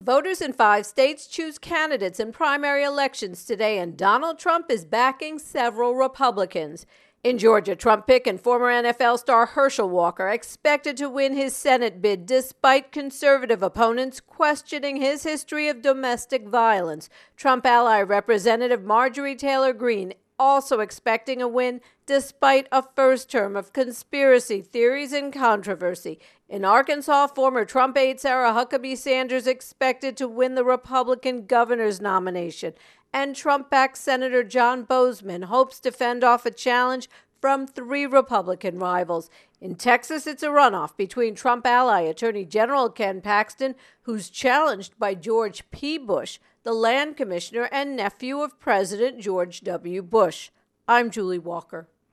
Voters in 5 states choose candidates in primary elections today, and Donald Trump is backing several Republicans. In Georgia, Trump pick and former NFL star Herschel Walker expected to win his Senate bid despite conservative opponents questioning his history of domestic violence. Trump ally Representative Marjorie Taylor Greene also expecting a win despite a first term of conspiracy theories and controversy. In Arkansas, former Trump aide Sarah Huckabee Sanders expected to win the Republican governor's nomination, and Trump-backed Senator John Boozman hopes to fend off a challenge from 3 Republican rivals. In Texas, it's a runoff between Trump ally Attorney General Ken Paxton, who's challenged by George P. Bush, the land commissioner and nephew of President George W. Bush. I'm Julie Walker.